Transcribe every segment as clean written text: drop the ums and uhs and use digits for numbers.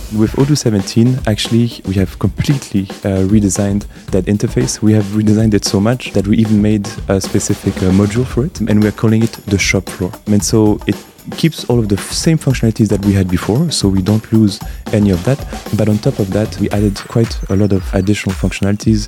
With Odoo 17, actually, we have completely redesigned that interface. We have redesigned it so much that we even made a specific module for it, and we're calling it the shop floor. And so it keeps all of the same functionalities that we had before, so we don't lose any of that. But on top of that, we added quite a lot of additional functionalities.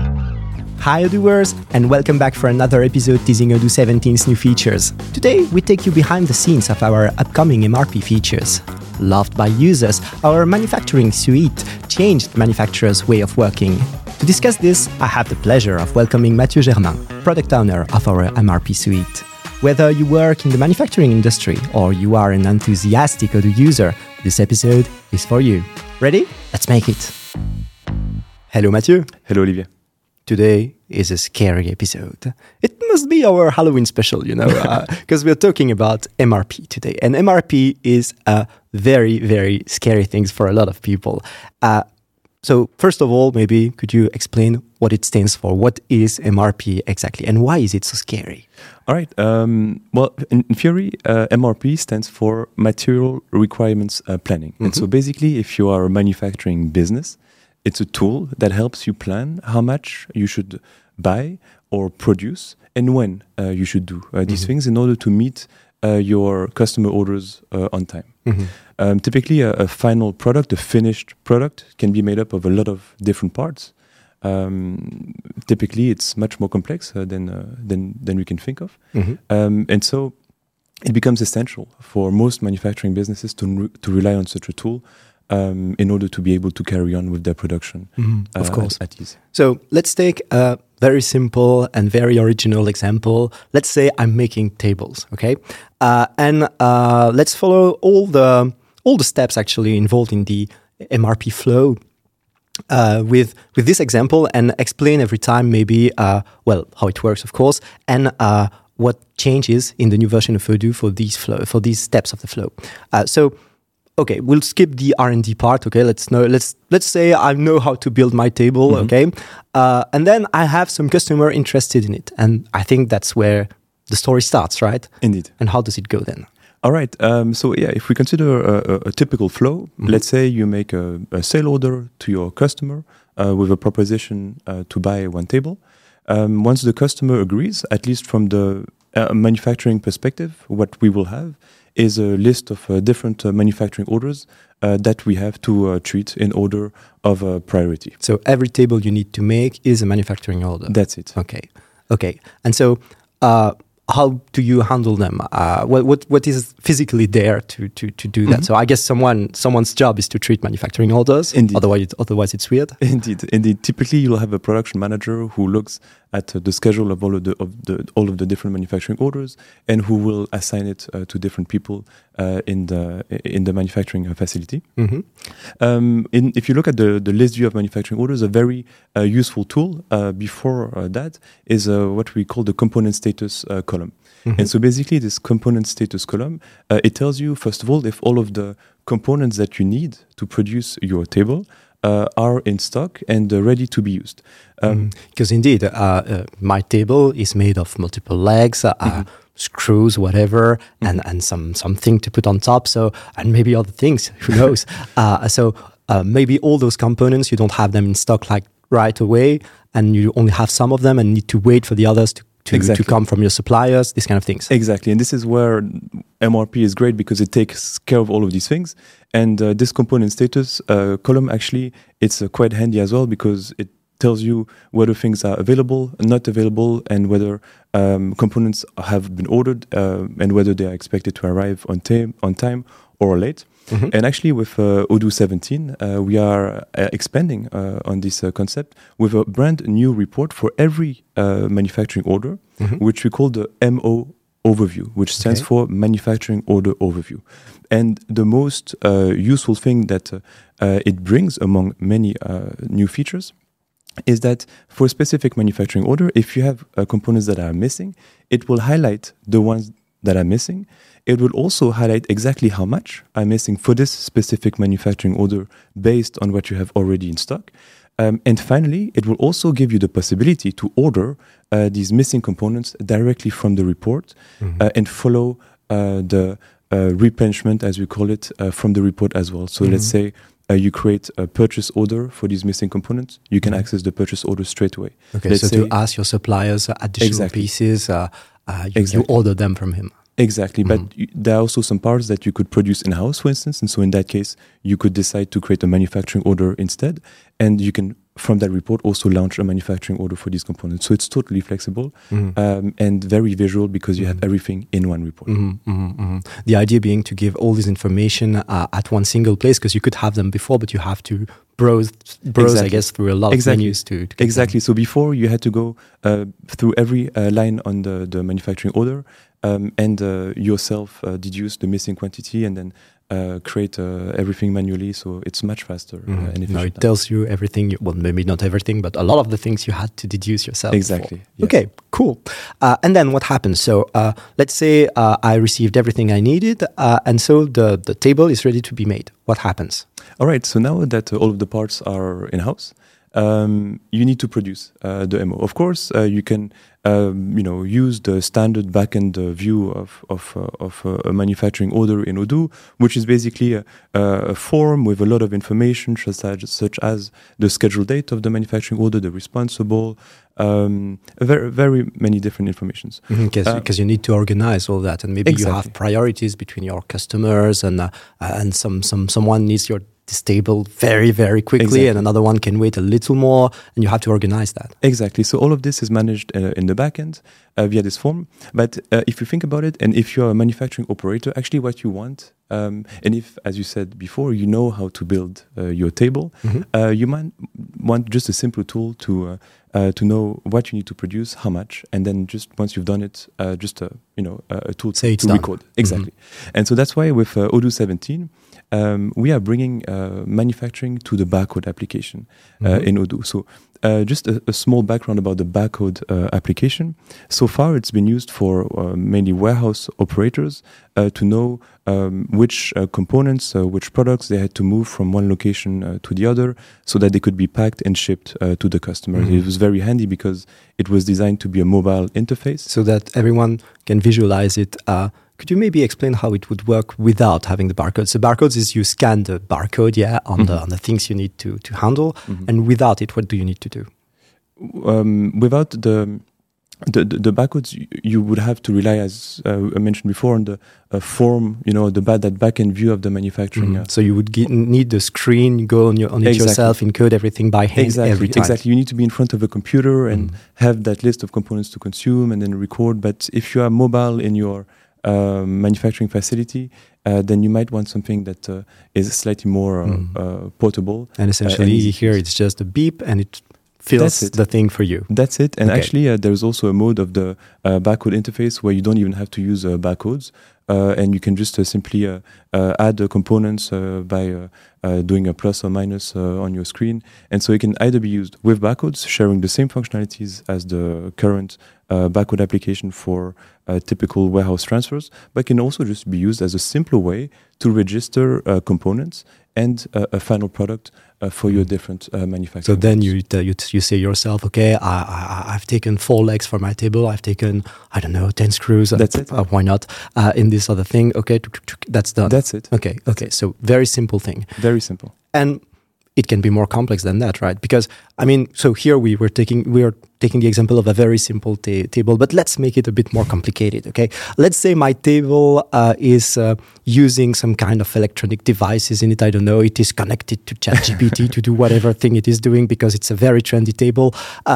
Hi Odooers, and welcome back for another episode teasing Odoo 17's new features. Today, we take you behind the scenes of our upcoming MRP features. Loved by users, our manufacturing suite changed manufacturers' way of working. To discuss this, I have the pleasure of welcoming Mathieu Germain, product owner of our MRP suite. Whether you work in the manufacturing industry or you are an enthusiastic Odoo user, this episode is for you. Ready? Let's make it. Hello Mathieu. Hello Olivier. Today is a scary episode. It must be our Halloween special, because we're talking about MRP today. And MRP is a very, very scary thing for a lot of people. So first of all, maybe could you explain what it stands for? What is MRP exactly? And why is it so scary? All right. Well, in theory, MRP stands for Material Requirements Planning. And so basically, if you are a manufacturing business, it's a tool that helps you plan how much you should buy or produce and when you should do these things in order to meet your customer orders on time. Typically, a final product, a finished product, can be made up of a lot of different parts. Typically, it's much more complex than we can think of. And so it becomes essential for most manufacturing businesses to rely on such a tool in order to be able to carry on with their production of course. at ease. So let's take a very simple and very original example. Let's say I'm making tables, okay? And let's follow all the steps actually involved in the MRP flow with this example and explain every time maybe, how it works, of course, and what changes in the new version of Odoo for these steps of the flow. Okay, we'll skip the R&D part. Okay, let's say I know how to build my table. Okay, and then I have some customer interested in it, and I think that's where the story starts, right? Indeed. And how does it go then? All right. So yeah, if we consider a typical flow, let's say you make a sale order to your customer with a proposition to buy one table. Once the customer agrees, at least from the manufacturing perspective, what we will have is a list of different manufacturing orders that we have to treat in order of priority. So every table you need to make is a manufacturing order? That's it. Okay. And so how do you handle them? What is physically there to do that? So I guess someone's job is to treat manufacturing orders. Indeed. Otherwise it's weird. Indeed. Typically, you'll have a production manager who looks at the schedule of all of the different manufacturing orders and who will assign it to different people in the manufacturing facility. If you look at the list view of manufacturing orders, a very useful tool before that is what we call the component status column. And so basically this component status column, it tells you, first of all, if all of the components that you need to produce your table are in stock and ready to be used. Because indeed, my table is made of multiple legs, screws, whatever, and something to put on top. So, and maybe other things, who knows? Maybe all those components, you don't have them in stock like right away, and you only have some of them and need to wait for the others to come from your suppliers, these kind of things. Exactly, and this is where MRP is great because it takes care of all of these things. And this component status column, actually, it's quite handy as well because it tells you whether things are available, not available, and whether components have been ordered and whether they are expected to arrive on time or late. And actually, with Odoo 17, we are expanding on this concept with a brand new report for every manufacturing order, which we call the MO Overview, which stands for Manufacturing Order Overview. And the most useful thing that it brings among many new features is that for a specific manufacturing order, if you have components that are missing, it will highlight the ones that are missing. It will also highlight exactly how much are missing for this specific manufacturing order based on what you have already in stock. And finally, it will also give you the possibility to order these missing components directly from the report and follow the replenishment, as we call it, from the report as well. So let's say you create a purchase order for these missing components, you can access the purchase order straight away. Okay, Let's so say, to ask your suppliers additional pieces, you order them from him. Exactly, but there are also some parts that you could produce in-house, for instance, and so in that case, you could decide to create a manufacturing order instead, and you can, from that report, also launch a manufacturing order for these components. So it's totally flexible and very visual because you have everything in one report. The idea being to give all this information at one single place, because you could have them before, but you have to browse I guess, through a lot of menus to get Exactly. them. So before you had to go through every line on the manufacturing order and yourself deduce the missing quantity and then create everything manually. So it's much faster and efficient. Now it tells you everything, well, maybe not everything, but a lot of the things you had to deduce yourself. Exactly. Yes. Okay, cool. And then what happens? So let's say I received everything I needed, and so the table is ready to be made. What happens? All right. So now that all of the parts are in-house, you need to produce the MO. Of course, you can use the standard backend view of a manufacturing order in Odoo, which is basically a form with a lot of information such as the scheduled date of the manufacturing order, the responsible, very, very many different informations. Because you need to organize all that, and maybe you have priorities between your customers, and someone needs this table very, very quickly, and another one can wait a little more, and you have to organize that. Exactly. So all of this is managed in the backend via this form. But if you think about it, and if you're a manufacturing operator, actually what you want, and if, as you said before, you know how to build your table, you might want just a simple tool to know what you need to produce, how much, and then just once you've done it, just a tool to record. Exactly. And so that's why with Odoo 17, we are bringing manufacturing to the barcode application in Odoo. So just a small background about the barcode application. So far, it's been used for mainly warehouse operators to know which components, which products they had to move from one location to the other so that they could be packed and shipped to the customers. It was very handy because it was designed to be a mobile interface. So that everyone can visualize it. Could you maybe explain how it would work without having the barcodes? So barcodes is you scan the barcode, on the things you need to handle, and without it, what do you need to do? Without the barcodes, you would have to rely, as I mentioned before, on the form, that back-end view of the manufacturing. So you would need the screen, go on it yourself, encode everything by hand every time. Exactly. You need to be in front of a computer and have that list of components to consume and then record. But if you are mobile in your manufacturing facility, then you might want something that is slightly more portable. And essentially here it's just a beep and it fills the thing for you. That's it. And actually there's also a mode of the barcode interface where you don't even have to use barcodes. And you can just simply add the components by doing a plus or minus on your screen. And so it can either be used with barcodes, sharing the same functionalities as the current barcode application for typical warehouse transfers, but can also just be used as a simpler way to register components and a final product for your different manufacturers. So then you say yourself, okay, I've taken 4 legs for my table. I've taken, 10 screws. That's it. Why not? In this other thing, okay, that's done. That's it. Okay. So very simple thing. Very simple. And it can be more complex than that, right? Because so here we are taking the example of a very simple table, but let's make it a bit more complicated. Okay, let's say my table is using some kind of electronic devices in it. I don't know. It is connected to ChatGPT to do whatever thing it is doing because it's a very trendy table,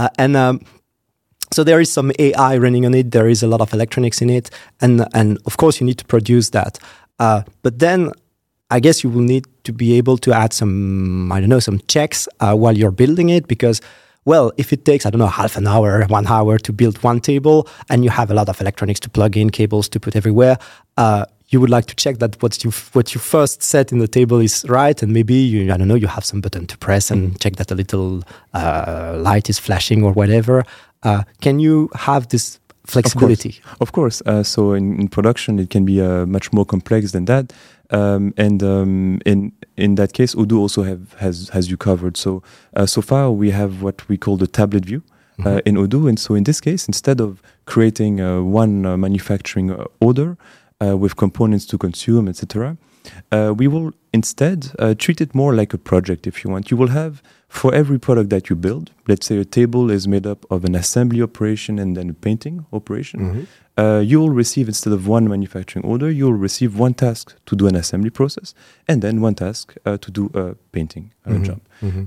so there is some AI running on it. There is a lot of electronics in it, and of course you need to produce that. But then I guess you will need to be able to add some checks while you're building it because, well, if it takes, half an hour, 1 hour to build one table and you have a lot of electronics to plug in, cables to put everywhere, you would like to check that what you first set in the table is right, and maybe you have some button to press and check that a little light is flashing or whatever. Can you have this flexibility? Of course. So in production, it can be much more complex than that. In that case, Odoo also has you covered. So far we have what we call the tablet view in Odoo, and so in this case, instead of creating one manufacturing order with components to consume, etc., We will instead treat it more like a project, if you want. You will have, for every product that you build, let's say a table is made up of an assembly operation and then a painting operation. You will receive, instead of one manufacturing order, you will receive one task to do an assembly process and then one task to do a painting job.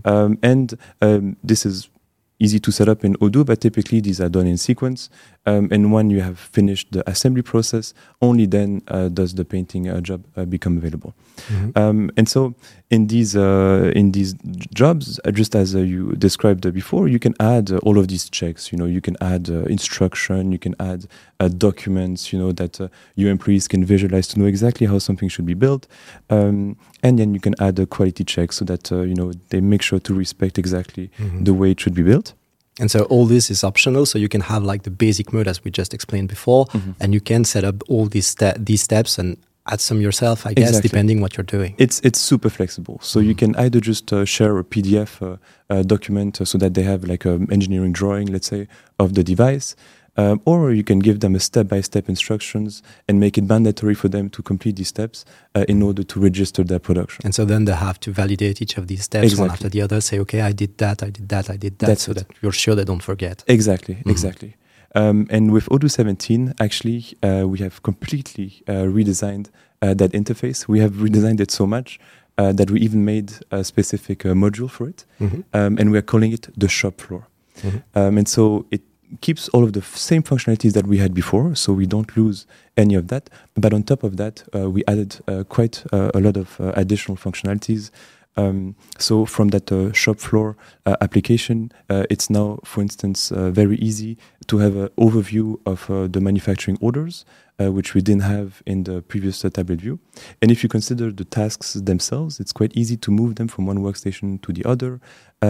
This is easy to set up in Odoo, but typically these are done in sequence. And when you have finished the assembly process, only then does the painting job become available. And so in these jobs, just as you described before, you can add all of these checks. You can add instruction, you can add documents, that your employees can visualize to know exactly how something should be built. And then you can add a quality check so that they make sure to respect exactly the way it should be built. And so all this is optional, so you can have like the basic mode as we just explained before, and you can set up all these steps and add some yourself, I guess, depending what you're doing. It's super flexible. So you can either just share a PDF document so that they have like an engineering drawing, let's say, of the device. Or you can give them a step-by-step instructions and make it mandatory for them to complete these steps in order to register their production. And so then they have to validate each of these steps one after the other, say, okay, I did that, That's so that you're sure they don't forget. Exactly. And with Odoo 17, actually, we have completely redesigned that interface. We have redesigned it so much that we even made a specific module for it. And we are calling it the shop floor. And so it keeps all of the same functionalities that we had before, so we don't lose any of that. But on top of that, we added quite a lot of additional functionalities. So from that shop floor application, it's now, for instance, very easy to have an overview of the manufacturing orders, which we didn't have in the previous tablet view. And if you consider the tasks themselves, it's quite easy to move them from one workstation to the other.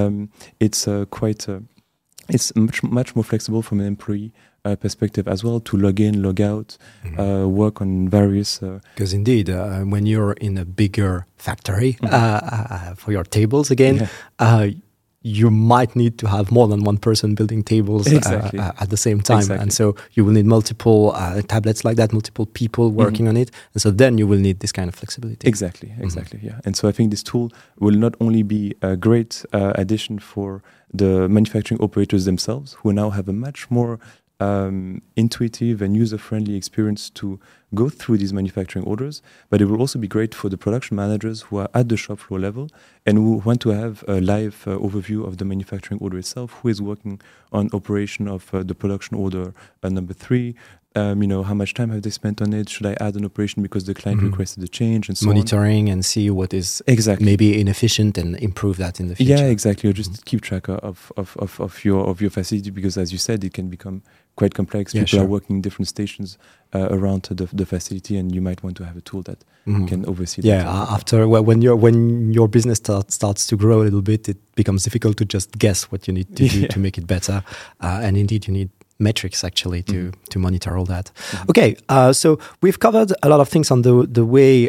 It's much more flexible from an employee perspective as well, to log in, log out, work on various... Because indeed, when you're in a bigger factory for your tables again, you might need to have more than one person building tables at the same time. And so you will need multiple tablets like that, multiple people working on it. And so then you will need this kind of flexibility. Exactly. Yeah. And so I think this tool will not only be a great addition for the manufacturing operators themselves, who now have a much more intuitive and user-friendly experience to go through these manufacturing orders, but it will also be great for the production managers who are at the shop floor level and who want to have a live overview of the manufacturing order itself, who is working on operation of the production order number 3. How much time have they spent on it? Should I add an operation because the client requested a change, and so monitoring and see what is maybe inefficient and improve that in the future. Yeah, exactly. Or just keep track of your facility, because, as you said, it can become quite complex. People are working in different stations around the facility, and you might want to have a tool that can oversee that. After when your business starts to grow a little bit, it becomes difficult to just guess what you need to do to make it better. And indeed, you need metrics actually to monitor all that. Okay, so we've covered a lot of things on the way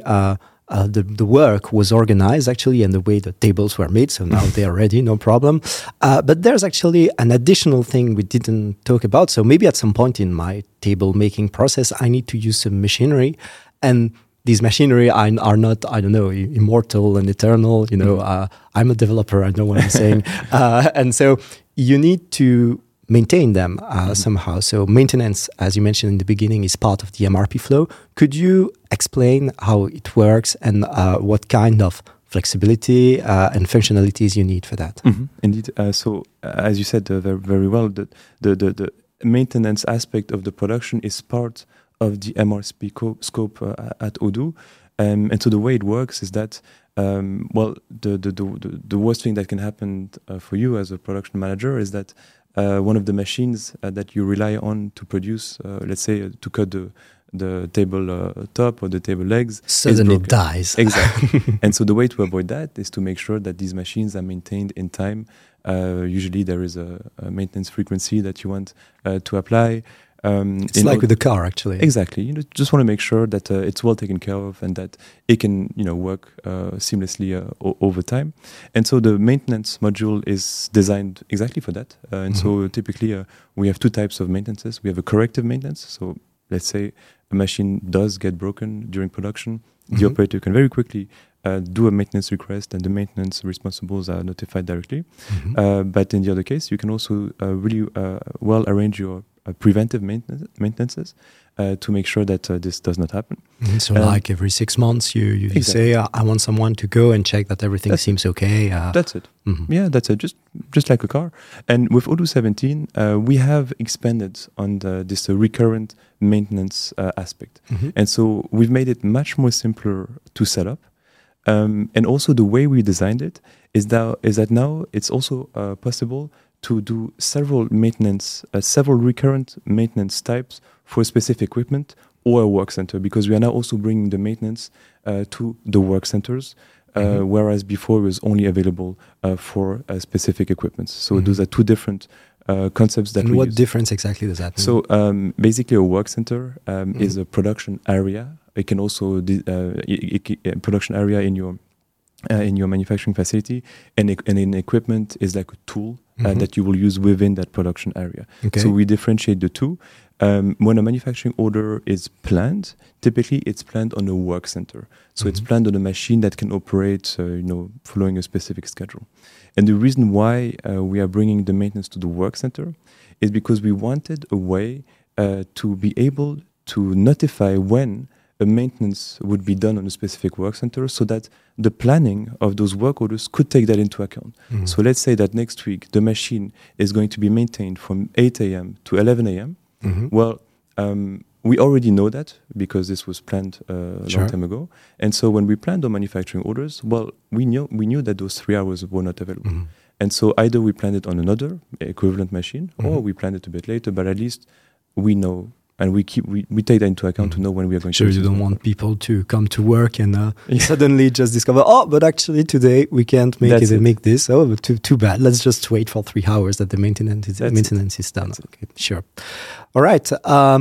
the work was organized actually, and the way the tables were made. So now they are ready, no problem. But there's actually an additional thing we didn't talk about. So maybe at some point in my table making process, I need to use some machinery, and these machinery are not, I don't know, immortal and eternal. I'm a developer, I know what I'm saying. And so you need to maintain them somehow. So maintenance, as you mentioned in the beginning, is part of the MRP flow. Could you explain how it works and what kind of flexibility and functionalities you need for that? Indeed. So as you said very, very well, the maintenance aspect of the production is part of the MRP scope at Odoo. And so the way it works is that the worst thing that can happen for you as a production manager is that one of the machines that you rely on to produce, let's say, to cut the table top or the table legs, suddenly dies. Exactly. And so the way to avoid that is to make sure that these machines are maintained in time. Usually there is a maintenance frequency that you want to apply. It's like with the car, actually. Exactly. You just want to make sure that it's well taken care of and that it can, work seamlessly over time. And so the maintenance module is designed exactly for that. And so typically we have two types of maintenances. We have a corrective maintenance. So let's say a machine does get broken during production, the operator can very quickly do a maintenance request, and the maintenance responsibles are notified directly. But in the other case, you can also really well arrange your preventive maintenances to make sure that this does not happen. So like every 6 months, you exactly. say, I want someone to go and check that everything seems okay. That's it. Yeah, that's it. Just like a car. And with Odoo 17, we have expanded on this recurrent maintenance aspect. And so we've made it much more simpler to set up. And also the way we designed it is that now it's also possible to do several recurrent maintenance types for specific equipment or a work center, because we are now also bringing the maintenance to the work centers, whereas before it was only available for specific equipment. So those are two different concepts that and we what use. Difference exactly does that mean? So basically a work center is a production area. It can also a production area in your manufacturing facility, and an equipment is like a tool that you will use within that production area. Okay. So we differentiate the two. When a manufacturing order is planned, typically it's planned on a work center. So it's planned on a machine that can operate, following a specific schedule. And the reason why we are bringing the maintenance to the work center is because we wanted a way to be able to notify when a maintenance would be done on a specific work center, so that the planning of those work orders could take that into account. So let's say that next week the machine is going to be maintained from 8 a.m. to 11 a.m. Well, we already know that because this was planned a long time ago. And so when we planned our manufacturing orders, well, we knew that those 3 hours were not available. And so either we planned it on another equivalent machine, or we planned it a bit later, but at least we know. And we take that into account to know when we are going to. Sure, you don't want people to come to work and suddenly just discover, but actually today we can't make make this. Oh, but too bad. Let's just wait for 3 hours that the maintenance is done. Okay, sure. All right.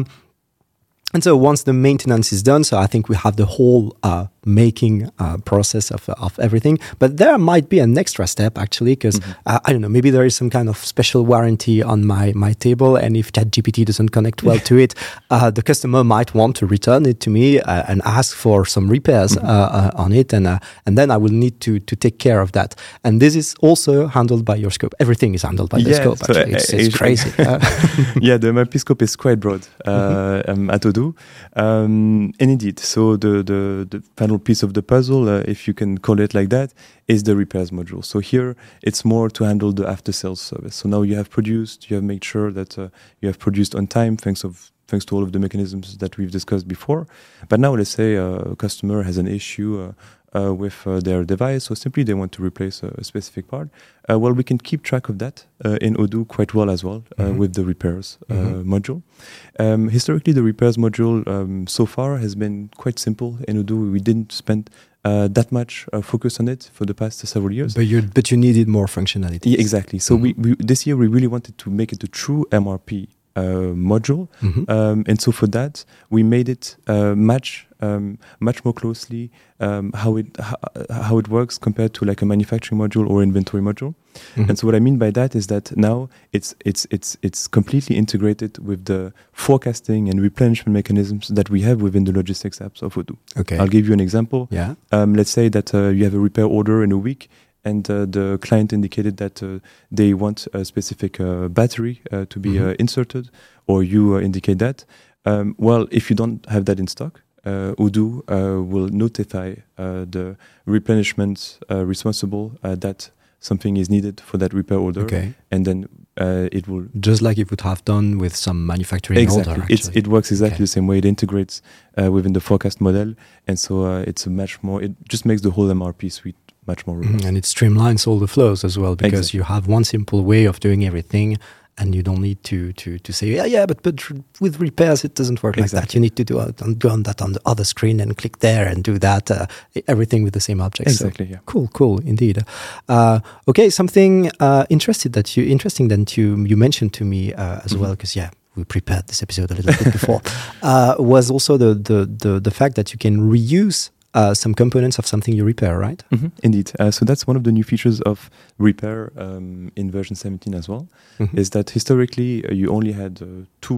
And so once the maintenance is done, so I think we have the whole making process of everything. But there might be an extra step, actually, because, I don't know, maybe there is some kind of special warranty on my table, and if ChatGPT doesn't connect well to it, the customer might want to return it to me and ask for some repairs on it, and then I will need to take care of that. And this is also handled by your scope. Everything is handled by the scope, so actually. It's crazy. Yeah, the MRP scope is quite broad at Odoo. And indeed, so the final piece of the puzzle, if you can call it like that, is the repairs module. So here it's more to handle the after sales service. So now you have made sure that you have produced on time, thanks to all of the mechanisms that we've discussed before. But now let's say a customer has an issue with their device, so simply they want to replace a specific part. Well, we can keep track of that in Odoo quite well as well with the repairs module. Historically, the repairs module so far has been quite simple in Odoo. We didn't spend that much focus on it for the past several years. But you needed more functionality. Yeah, exactly. So we this year we really wanted to make it a true MRP module, and so for that we made it much more closely how it works compared to like a manufacturing module or inventory module. And so what I mean by that is that now it's completely integrated with the forecasting and replenishment mechanisms that we have within the logistics apps of Odoo. Okay, I'll give you an example. Yeah. Let's say that you have a repair order in a week, and the client indicated that they want a specific battery to be inserted, or you indicate that. Well, if you don't have that in stock, Odoo will notify the replenishment responsible that something is needed for that repair order, and then it will... Just like it would have done with some manufacturing order, actually. It works exactly the same way. It integrates within the forecast model, and so it's a much more... It just makes the whole MRP suite much more robust. And it streamlines all the flows as well, because you have one simple way of doing everything, and you don't need to say, but with repairs it doesn't work like that. You need to do that on the other screen and click there and do that, everything with the same object. Exactly, so, yeah. Cool, indeed. Okay, something interesting that you mentioned to me as well, because we prepared this episode a little bit before, was also the fact that you can reuse some components of something you repair, right? Indeed. So that's one of the new features of repair in version 17 as well, is that historically you only had two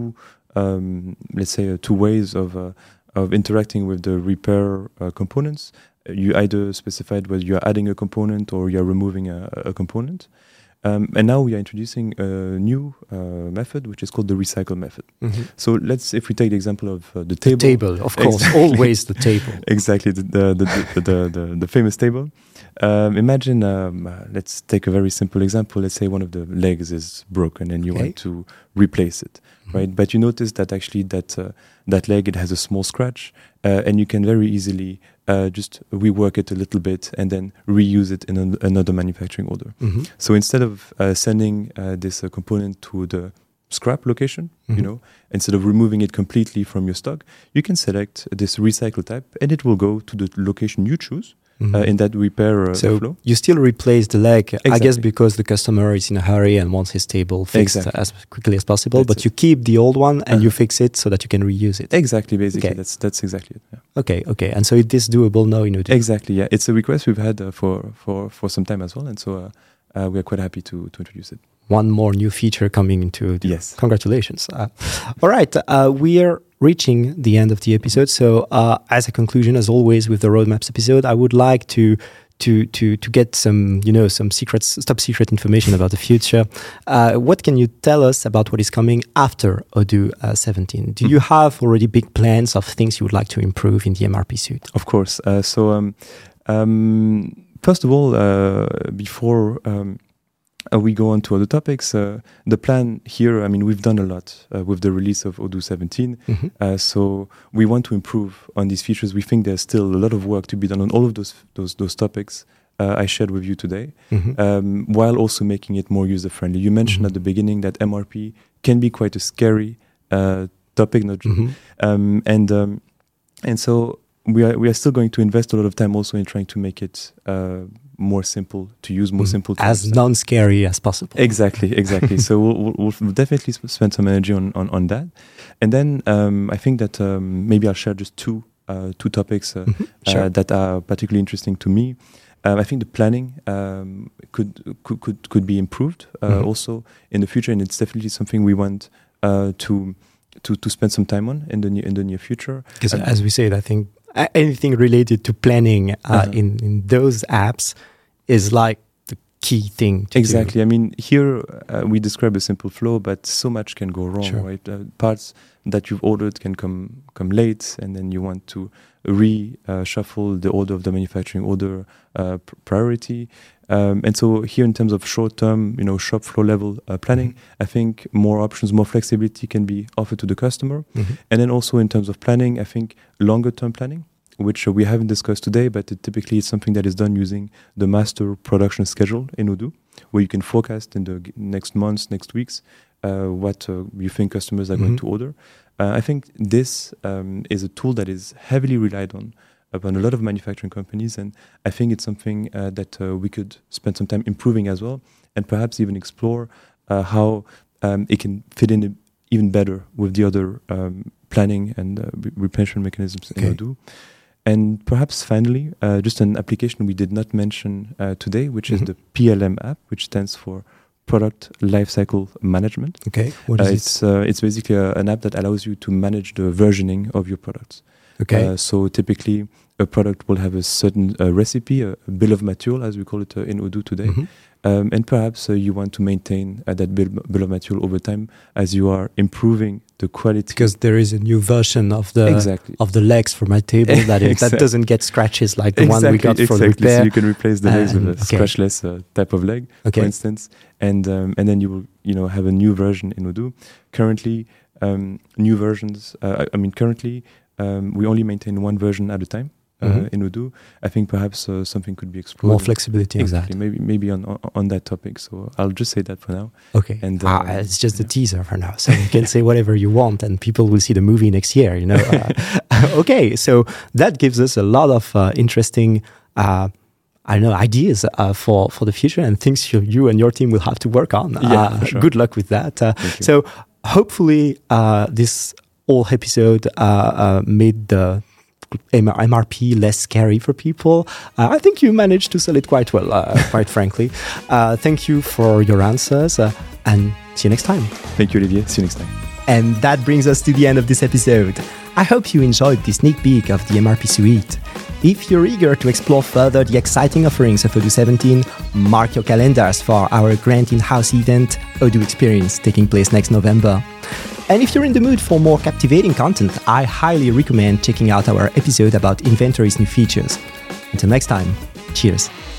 let's say, two ways of interacting with the repair components. You either specified whether you're adding a component or you're removing a component. And now we are introducing a new method, which is called the recycle method. Mm-hmm. So if we take the example of the table. The table, of course, exactly. Always the table. Exactly, the famous table. Imagine, let's take a very simple example. Let's say one of the legs is broken and you want to replace it, right? But you notice that actually that leg, it has a small scratch, and you can very easily just rework it a little bit and then reuse it in another manufacturing order. Mm-hmm. So instead of sending this component to the scrap location, instead of removing it completely from your stock, you can select this recycle type and it will go to the location you choose. In that repair flow. You still replace the leg, exactly. I guess because the customer is in a hurry and wants his table fixed as quickly as possible, but you keep the old one and you fix it so that you can reuse it. Exactly, basically. Okay. That's exactly it. Yeah. Okay. And so it is doable now in Odoo? Exactly, yeah. It's a request we've had for some time as well, and so we are quite happy to introduce it. One more new feature coming into Odoo. Yes. Congratulations. All right, we are reaching the end of the episode. So as a conclusion, as always with the Roadmaps episode, I would like to get some top secret information about the future. What can you tell us about what is coming after Odoo 17? Do you have already big plans of things you would like to improve in the MRP suite? Of course. First of all, before we go on to other topics. The plan here, we've done a lot with the release of Odoo 17. Mm-hmm. So we want to improve on these features. We think there's still a lot of work to be done on all of those topics I shared with you today, while also making it more user-friendly. You mentioned at the beginning that MRP can be quite a scary topic, and so we are still going to invest a lot of time also in trying to make it more simple to use, more simple to as non-scary as possible. Exactly. So we'll definitely spend some energy on that, and then I think that maybe I'll share just two topics Sure. that are particularly interesting to me. I think the planning could be improved also in the future, and it's definitely something we want to spend some time on in the near future. Because as we said, I think anything related to planning in those apps is like the key thing to exactly. do. Here we describe a simple flow, but so much can go wrong, sure. right? Parts that you've ordered can come late, and then you want to reshuffle the order of the manufacturing order priority. And so here in terms of short-term, shop floor level planning, I think more options, more flexibility can be offered to the customer. And then also in terms of planning, I think longer-term planning, which we haven't discussed today, but it typically is something that is done using the master production schedule in Odoo, where you can forecast in the next months, next weeks, what you think customers are going to order. I think this is a tool that is heavily relied on upon a lot of manufacturing companies, and I think it's something that we could spend some time improving as well, and perhaps even explore how it can fit in even better with the other planning and replenishment mechanisms in Odoo. And perhaps finally, just an application we did not mention today, which is the PLM app, which stands for Product Lifecycle Management. Okay, what is it? It's basically an app that allows you to manage the versioning of your products. Okay. So typically, a product will have a certain recipe, a bill of material, as we call it in Odoo today. And perhaps you want to maintain that bill of material over time as you are improving the quality. Because there is a new version of the legs for my table that doesn't get scratches like the one we got for repair. So you can replace the legs with a scratchless type of leg, for instance, and then you will have a new version in Odoo. Currently, new versions. Currently we only maintain one version at a time. In Odoo, I think perhaps something could be explored. More flexibility, exactly. Maybe on that topic. So I'll just say that for now. Okay. And it's just a teaser for now, so you can say whatever you want, and people will see the movie next year. Okay, so that gives us a lot of interesting, ideas for the future and things you and your team will have to work on. Yeah, sure. Good luck with that. So hopefully, this whole episode made the MRP less scary for people. I think you managed to sell it quite well, quite frankly. Thank you for your answers and see you next time. Thank you, Olivier. See you next time. And that brings us to the end of this episode. I hope you enjoyed this sneak peek of the MRP suite. If you're eager to explore further the exciting offerings of Odoo 17, mark your calendars for our grand in-house event, Odoo Experience, taking place next November. And if you're in the mood for more captivating content, I highly recommend checking out our episode about Inventory's new features. Until next time, cheers.